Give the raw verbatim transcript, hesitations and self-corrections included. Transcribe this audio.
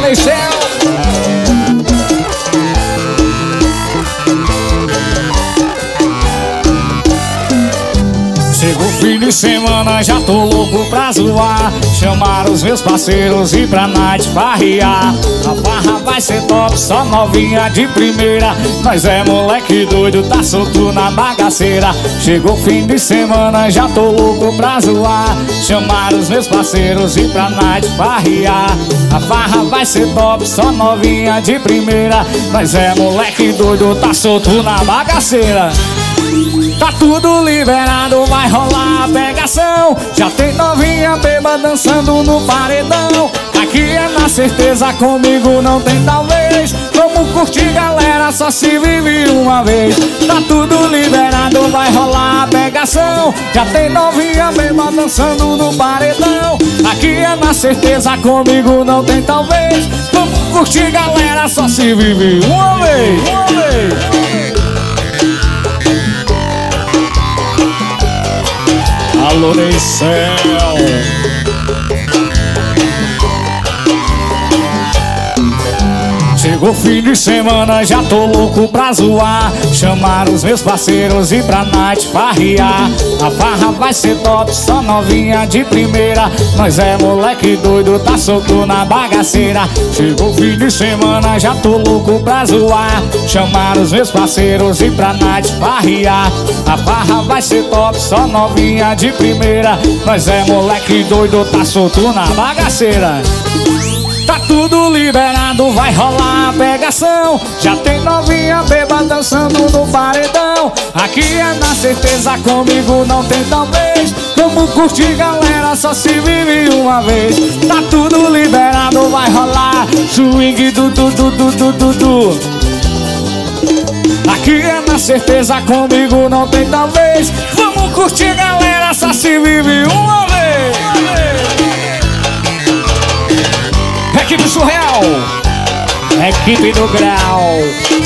Neicel. Chegou fim de semana, já tô louco pra zoar. Chamar os meus parceiros e pra night farrear. A farra vai ser top, só novinha de primeira. Nós é moleque doido, tá solto na bagaceira. Chegou fim de semana, já tô louco pra zoar. Chamar os meus parceiros e pra night farrear. A farra vai ser top, só novinha de primeira. Nós é moleque doido, tá solto na bagaceira. Tá tudo liberado, vai rolar a pegação. Já tem novinha beba dançando no paredão. Aqui é na certeza, comigo não tem talvez. Vamos curtir, galera, só se vive uma vez. Tá tudo liberado, vai rolar a pegação. Já tem novinha beba dançando no paredão. Aqui é na certeza, comigo não tem talvez. Vamos curtir, galera, só se vive uma vez, uma vez. Alô, Neicel. Chegou fim de semana, já tô louco pra zoar. Chamar os meus parceiros e pra night farrear. A farra vai ser top, só novinha de primeira. Nós é moleque doido, tá solto na bagaceira. Chegou fim de semana, já tô louco pra zoar. Chamar os meus parceiros e pra night farrear. A farra vai ser top, só novinha de primeira. Nós é moleque doido, tá solto na bagaceira. Tá tudo liberado, vai rolar a pegação. Já tem novinha beba dançando no paredão. Aqui é na certeza, comigo não tem talvez. Vamos curtir, galera, só se vive uma vez. Tá tudo liberado, vai rolar swing do du du du du du du. Aqui é na certeza, comigo não tem talvez. Vamos curtir, galera, só se vive uma vez, uma vez. Equipe Surreal, equipe do Grau.